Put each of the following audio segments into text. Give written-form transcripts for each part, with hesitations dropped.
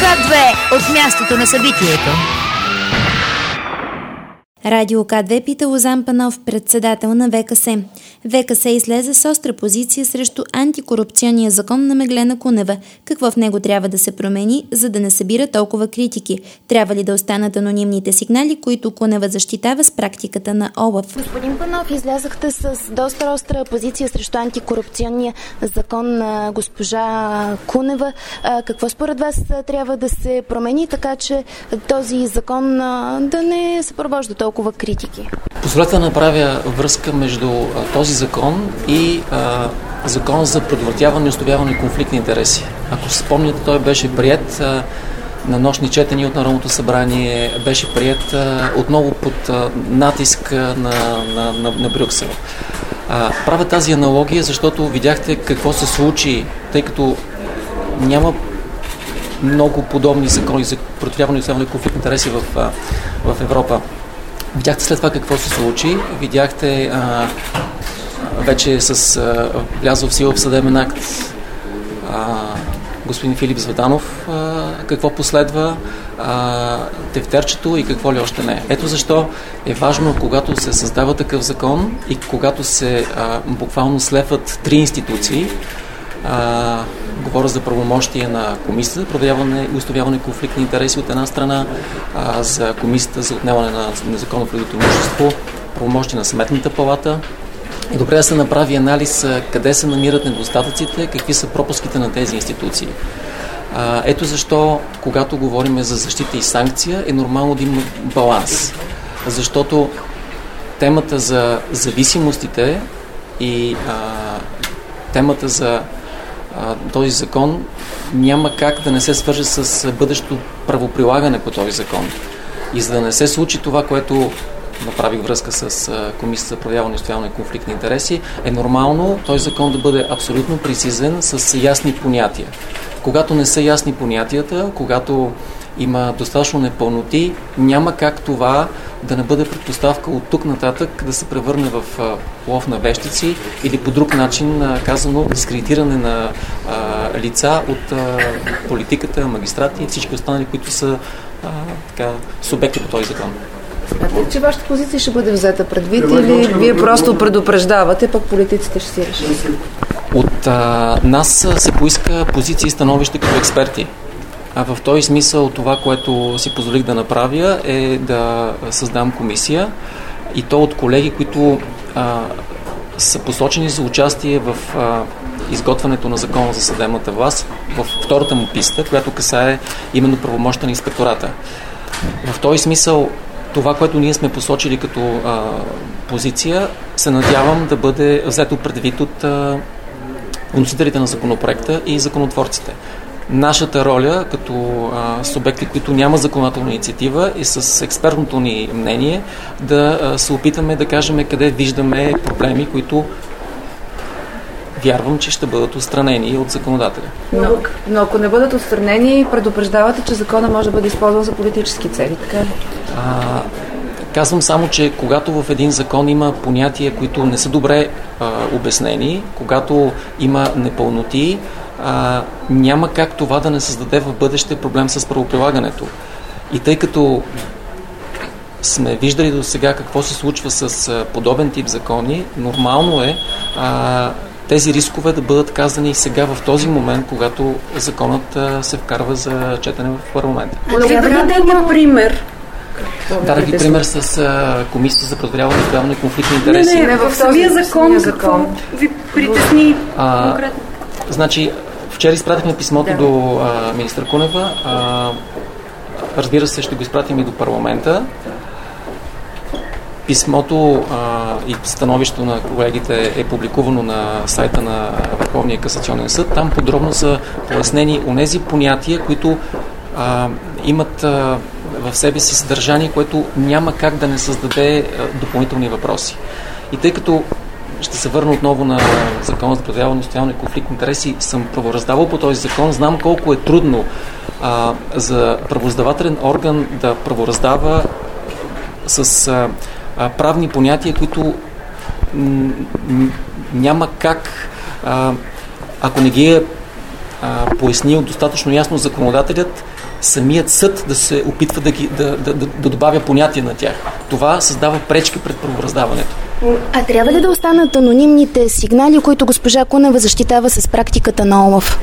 К2 от мястото на събитието. Радио К2 пита Лозан Панов, председател на ВКС. ВКС излезе с остра позиция срещу антикорупционния закон на Меглена Кунева. Какво в него трябва да се промени, за да не събира толкова критики? Трябва ли да останат анонимните сигнали, които Кунева защитава с практиката на ОЛАФ? Господин Панов, излязахте с доста остра позиция срещу антикорупционния закон на госпожа Кунева. Какво според вас трябва да се промени, така че този закон да не се провожда толкова критики? Позволете да направя връзка между този закон и закон за предотвратяване и установяване на конфликт на интереси. Ако се спомняте, той беше приет на нощни четения от Народното събрание, беше приет отново под натиск на Брюксел. Правя тази аналогия, защото видяхте какво се случи, тъй като няма много подобни закони за предотвратяване и установяване на конфликт на интереси в Европа. Видяхте след това какво се случи, видяхте вече с влязъл в сила в съдебен акт господин Филип Зведанов, какво последва, тефтерчето и какво ли още не. Ето защо е важно, когато се създава такъв закон и когато се буквално слепват три институции, говоря за правомощие на Комисията за проверяване и установяване конфликт на интереси от една страна, за Комисията за отнемане на незаконно придобито имущество, правомощие на Сметната палата. И добре да се направи анализ къде се намират недостатъците, какви са пропуските на тези институции. Ето защо, когато говорим за защита и санкция, е нормално да има баланс. Защото темата за зависимостите и темата за този закон няма как да не се свърже с бъдещото правоприлагане по този закон. И за да не се случи това, което направих връзка с Комисията за проявяване и установяване на конфликт на интереси, е нормално този закон да бъде абсолютно прецизен с ясни понятия. Когато не са ясни понятията, когато има достатъчно непълноти, няма как това да не бъде предпоставка от тук нататък да се превърне в лов на вещици или по друг начин казано дискредитиране на лица от политиката, магистрати и всички останали, които са субекти по този закон. Смятате, че вашата позиция ще бъде взета предвид или вие просто предупреждавате, пък политиците ще си решат? От нас се поиска позиции и становища като експерти. В този смисъл това, което си позволих да направя, е да създам комисия и то от колеги, които са посочени за участие в изготвянето на закона за съдебната власт в втората му писта, която касае именно правомощта на инспектората. В този смисъл това, което ние сме посочили като позиция, се надявам да бъде взето предвид от вносителите на законопроекта и законотворците. Нашата роля като субекти, които няма законодателна инициатива и с експертното ни мнение да се опитаме да кажем къде виждаме проблеми, които вярвам, че ще бъдат отстранени от законодателя. Но ако не бъдат отстранени, предупреждавате, че закона може да бъде използван за политически цели, така ли? Казвам само, че когато в един закон има понятия, които не са добре обяснени, когато има непълноти, няма как това да не създаде в бъдеще проблем с правоприлагането. И тъй като сме виждали до сега какво се случва с подобен тип закони, нормално е тези рискове да бъдат казани и сега в този момент, когато законът се вкарва за четене в парламента. Дадете пример. Дадах ви пример с Комисията за предотвратяване и установяване на конфликт на интереси. Не, в самия закон какво ви притесни конкретно? Значи, вчера изпратихме писмото до министър Кунева. Разбира се, ще го изпратим и до парламента. Писмото и становището на колегите е публикувано на сайта на Върховния касационен съд. Там подробно са пояснени онези понятия, които имат в себе си съдържание, което няма как да не създаде допълнителни въпроси. И тъй като ще се върна отново на закона за предотвратяване и установяване на конфликт на интереси, съм правораздавал по този закон, знам колко е трудно за правораздавателен орган да правораздава с правни понятия, които няма как, ако не ги е пояснил достатъчно ясно законодателят, самият съд да се опитва да добавя понятие на тях. Това създава пречки пред правораздаването. А трябва ли да останат анонимните сигнали, които госпожа Кунева защитава с практиката на ОЛАФ?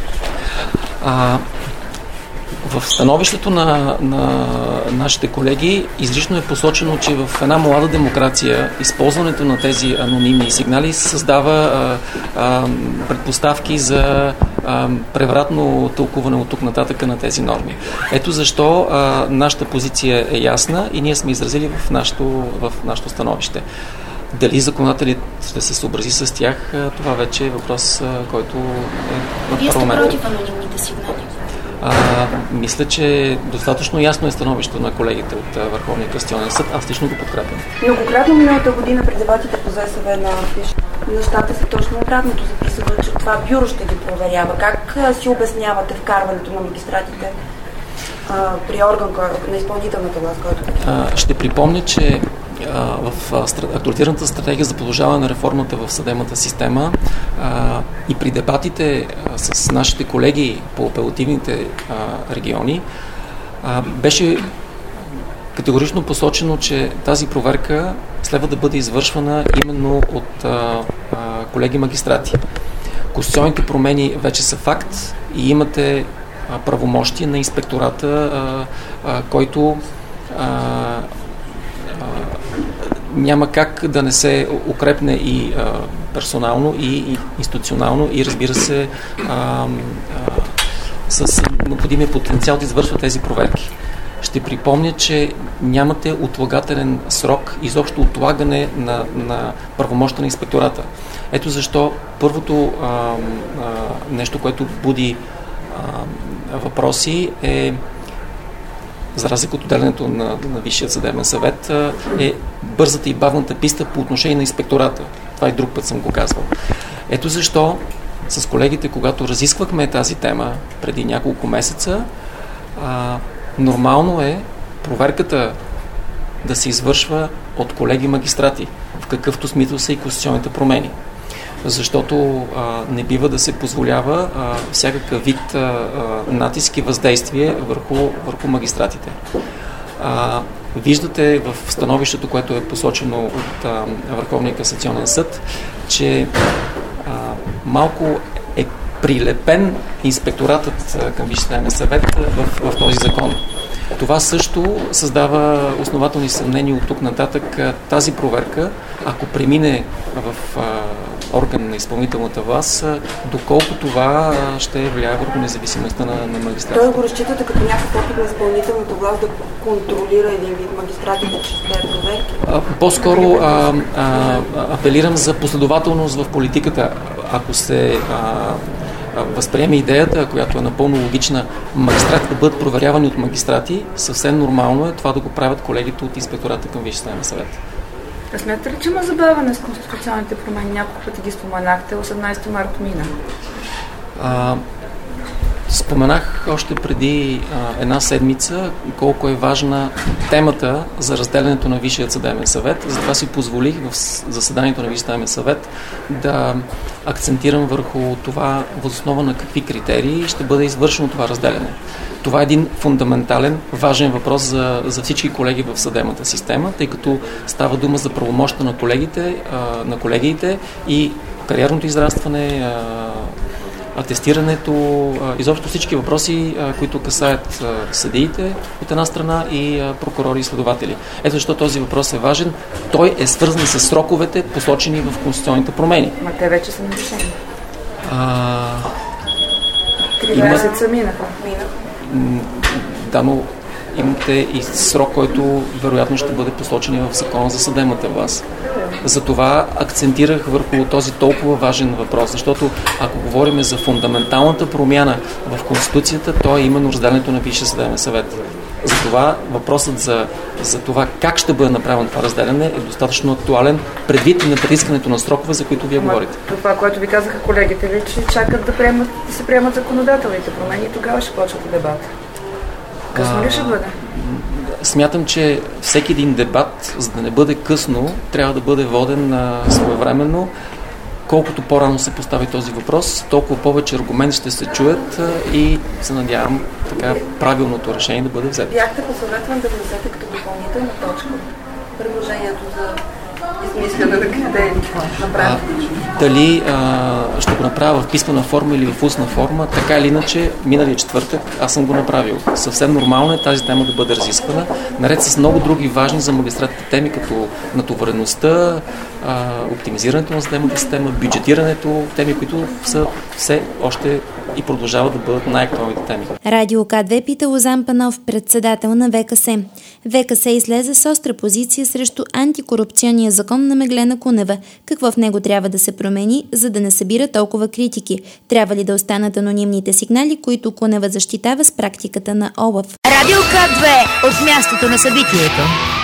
В становището на нашите колеги изрично е посочено, че в една млада демокрация използването на тези анонимни сигнали създава предпоставки за превратно тълкуване от тук нататък на тези норми. Ето защо нашата позиция е ясна и ние сме изразили в нашето становище. Дали законодателят ще се съобрази с тях, това вече е въпрос, който е в парламента. Вие сте против анонимните сигнали? Мисля, че достатъчно ясно е становището на колегите от Върховния касационен съд. Аз лично го подкрепям. Многократно миналата година при дебатите по ЗСВ на нещата са точно обратното. Записва, че това бюро ще ги проверява. Как си обяснявате вкарването на магистратите при орган на изпълнителната власт, който... Ще припомня, че в актуализираната стратегия за продължаване на реформата в съдебната система и при дебатите с нашите колеги по апелативните региони беше категорично посочено, че тази проверка следва да бъде извършвана именно от колеги магистрати. Конституционните промени вече са факт и имате правомощие на инспектората, който няма как да не се укрепне и персонално, и институционално, и разбира се с необходимия потенциал да извършва тези проверки. Ще припомня, че нямате отлагателен срок, изобщо отлагане на правомощта на инспектората. Ето защо първото нещо, което буди въпроси е, за разлика от отделянето на Висшият съдебен съвет, е бързата и бавната писта по отношение на инспектората. Това и друг път съм го казвал. Ето защо с колегите, когато разисквахме тази тема преди няколко месеца, нормално е проверката да се извършва от колеги магистрати, в какъвто смисъл са и конституционните промени. Защото не бива да се позволява всякакъв вид натиск и въздействие върху магистратите. Виждате в становището, което е посочено от Върховния касационен съд, че малко е прилепен инспекторатът към Висшия съдебен съвет в този закон. Това също създава основателни съмнения от тук нататък тази проверка, ако премине в орган на изпълнителната власт, доколко това ще влияе върху независимостта на магистрата. Той го разчитате като някакъв опит на изпълнителната власт да контролира един вид магистратите, че ще даде проверки? По-скоро апелирам за последователност в политиката. Ако се възприеме идеята, която е напълно логична, магистрати да бъдат проверявани от магистрати, съвсем нормално е това да го правят колегите от инспектората към Висшия съдебен съвет. Смятате ли, че има забавяне с конституционните промени? Няколко пъти ги споменахте. 18 марта мина. Споменах още преди една седмица колко е важна темата за разделянето на Висшия съдебен съвет. Затова си позволих в заседанието на Висшия съдебен съвет да акцентирам върху това, въз основа на какви критерии ще бъде извършено това разделяне. Това е един фундаментален, важен въпрос за всички колеги в съдебната система, тъй като става дума за правомощта на колегиите и кариерното израстване, атестирането, изобщо всички въпроси, които касаят съдиите от една страна и прокурори и следователи. Ето защо този въпрос е важен. Той е свързан с сроковете, посочени в конституционните промени. Ма те вече са нарушени. 3 месеца минаха. Да, но имате и срок, който вероятно ще бъде посочен в Закона за съдебната власт. Затова акцентирах върху този толкова важен въпрос, защото ако говорим за фундаменталната промяна в Конституцията, то е именно разделянето на Висшия съдебен съвет. Затова въпросът за това как ще бъде направено това разделяне е достатъчно актуален предвид и на притискането на срокове, за които вие говорите. Това, което ви казаха колегите ви, че чакат да се приемат законодателните промени и тогава ще почват дебата. Късно ли ще бъде? Смятам, че всеки един дебат, за да не бъде късно, трябва да бъде воден своевременно колкото по-рано се постави този въпрос, толкова повече аргументи ще се чуят и се надявам така правилното решение да бъде взето. Бяхте посъветван да внесете като допълнителна точка предложението за измисляне на критерии. Дали ще го направя в писмена форма или в устна форма, така или иначе, миналия четвъртък аз съм го направил. Съвсем нормално е тази тема да бъде разисквана, наред с много други важни за магистратите теми, като натовареността, оптимизирането на съдебната система, бюджетирането, теми, които са все още и продължават да бъдат най-актуалните теми. Радио К2 пита Лозан Панов, председател на ВКС. ВКС излезе с остра позиция срещу антикорупционния закон на Меглена Кунева. Какво в него трябва да се промени, за да не събира толкова критики? Трябва ли да останат анонимните сигнали, които Кунева защитава с практиката на ОЛАФ? Радио К2 от мястото на събитието.